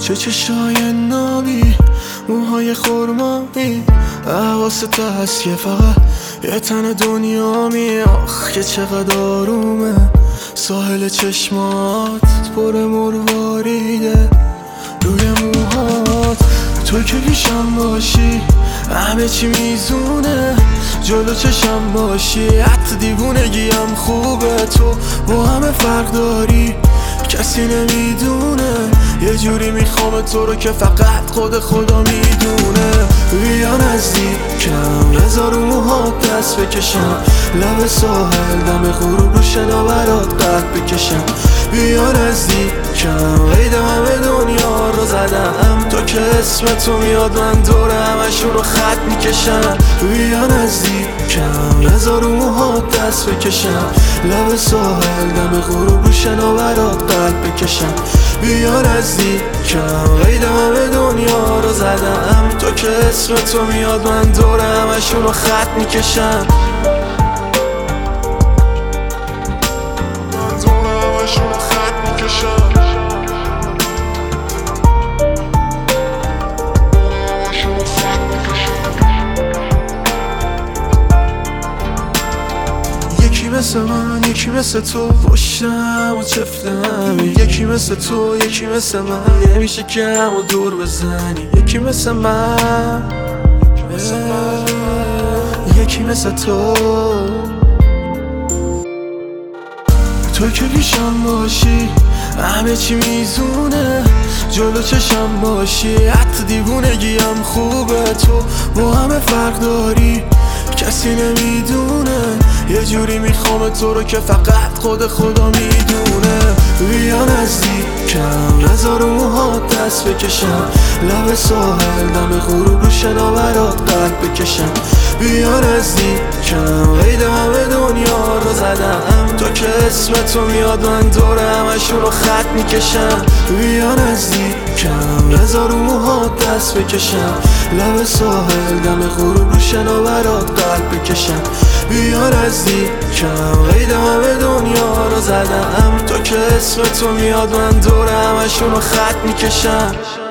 چشای نابی، موهای خرمایی، حواست هست که فقط یه تن دنیامی. آخ که چقدر آرومه ساحل چشمات، پر مرواریده روی موهات. تو که پیشم باشی همه چی میزونه، جلو چشم باشی حتی دیوونگیم خوبه. تو با همه فرق داری کسی نمیدونه، یه جوری میخوام تو رو که فقط خود خدا میدونه. بیا نزدیکم بذار رو موهات دست بکشم، لب ساحل دم غروب رو شناورات قد بکشم. بیا نزدیکم قید همه دنیا رو زدم، تو که اسم تو میاد من دور همشون رو خط میکشم. بیا نزدیکم بذار رو موهات دست بکشم، لب ساحل دم غروب رو شناورات قد بکشم. بیا نزدیکم قید همه دنیا رو زدم، تو که اسم تو میاد من دور همشون رو خط میکشم. یکی مثل من یکی مثل تو، پشتم و چفتم. یکی مثل تو یکی مثل من، نمیشه که همو دور بزنی. یکی مثل من یکی مثل تو. تو که پیشم باشی همه چی میزونه، جلو چشم باشی حتی دیوونگیم خوبه. تو با همه فرق داری کسی نمیدونه، یه جوری میخوام تو رو که فقط خود خدا میدونه. بیا نزدیکم بذار رو موهات دست بکشم، لب ساحل دم غروب رو شناورات قد بکشم. بیا نزدیکم قید همه دنیا رو زدم، تو که اسم تو میاد من دور همشون رو خط میکشم. بیا نزدیکم بذار رو موهات دست بکشم، لب ساحل دم غروب رو شناورات قد بکشم. بیا نزدیکم قید همه دنیا رو زدم، تو که اسم تو میاد من دور همشون رو خط میکشم.